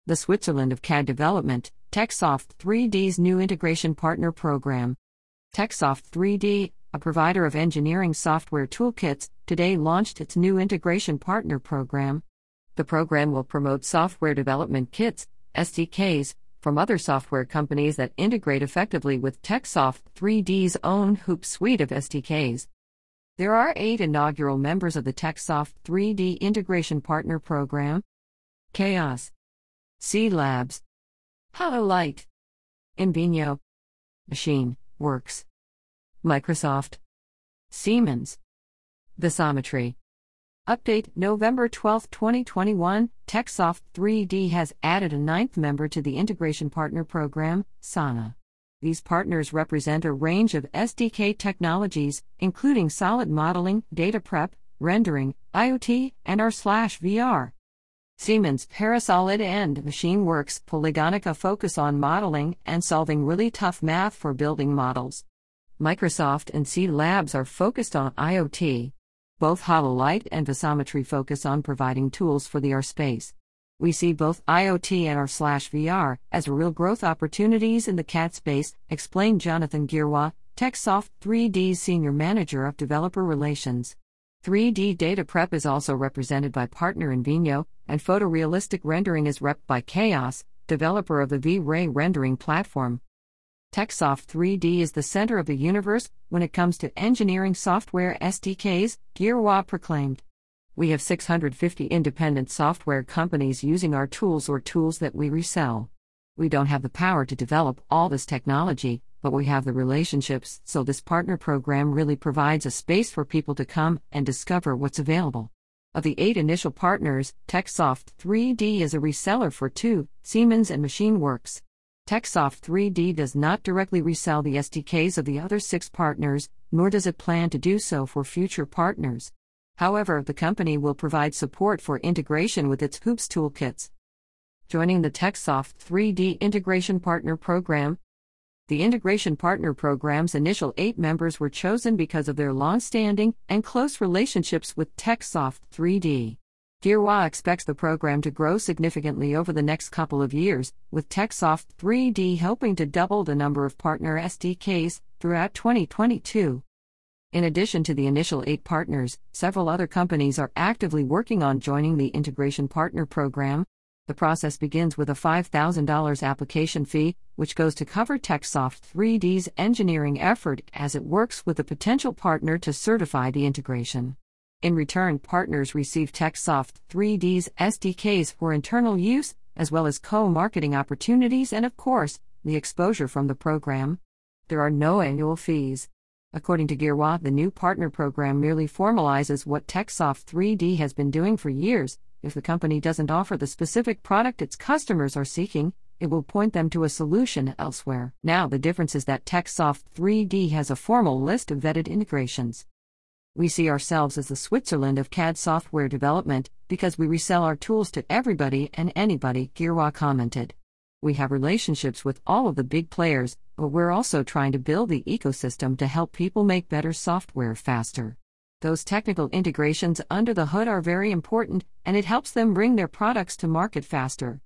The Switzerland of CAD development, TechSoft 3D's new integration partner program. TechSoft 3D, a provider of engineering software toolkits, today launched its new integration partner program. The program will promote software development kits, SDKs, from other software companies that integrate effectively with TechSoft 3D's own Hoop suite of SDKs. There are 8 inaugural members of the TechSoft 3D Integration Partner Program: Chaos, C Labs, Hololight, Invenio, Machine Works, Microsoft, Siemens, Visometry. Update November 12, 2021, TechSoft 3D has added a 9th member to the Integration Partner Program, Sana. These partners represent a range of SDK technologies, including solid modeling, data prep, rendering, IoT, and R/VR. Siemens Parasolid and MachineWorks Polygonica focus on modeling and solving really tough math for building models. Microsoft and C Labs are focused on IoT. Both Hololight and Visometry focus on providing tools for the R space. We see both IoT and R/VR as real growth opportunities in the CAD space, explained Jonathan Girwa, TechSoft 3D's Senior Manager of Developer Relations. 3D data prep is also represented by partner Invenio, and photorealistic rendering is repped by Chaos, developer of the V-Ray rendering platform. TechSoft 3D is the center of the universe when it comes to engineering software SDKs, Girwa proclaimed. We have 650 independent software companies using our tools or tools that we resell. We don't have the power to develop all this technology, but we have the relationships, so this partner program really provides a space for people to come and discover what's available. Of the 8 initial partners, TechSoft 3D is a reseller for 2, Siemens and MachineWorks. TechSoft 3D does not directly resell the SDKs of the other 6 partners, nor does it plan to do so for future partners. However, the company will provide support for integration with its Hoops toolkits. Joining the TechSoft 3D Integration Partner Program. The Integration Partner Program's initial 8 members were chosen because of their long-standing and close relationships with TechSoft 3D. Girwa expects the program to grow significantly over the next couple of years, with TechSoft 3D helping to double the number of partner SDKs throughout 2022. In addition to the initial 8 partners, several other companies are actively working on joining the Integration Partner Program. The process begins with a $5,000 application fee, which goes to cover TechSoft 3D's engineering effort as it works with a potential partner to certify the integration. In return, partners receive TechSoft 3D's SDKs for internal use, as well as co-marketing opportunities and, of course, the exposure from the program. There are no annual fees. According to Girwa, the new partner program merely formalizes what TechSoft 3D has been doing for years. If the company doesn't offer the specific product its customers are seeking, it will point them to a solution elsewhere. Now, the difference is that TechSoft 3D has a formal list of vetted integrations. We see ourselves as the Switzerland of CAD software development because we resell our tools to everybody and anybody, Girwa commented. We have relationships with all of the big players, but we're also trying to build the ecosystem to help people make better software faster. Those technical integrations under the hood are very important, and it helps them bring their products to market faster.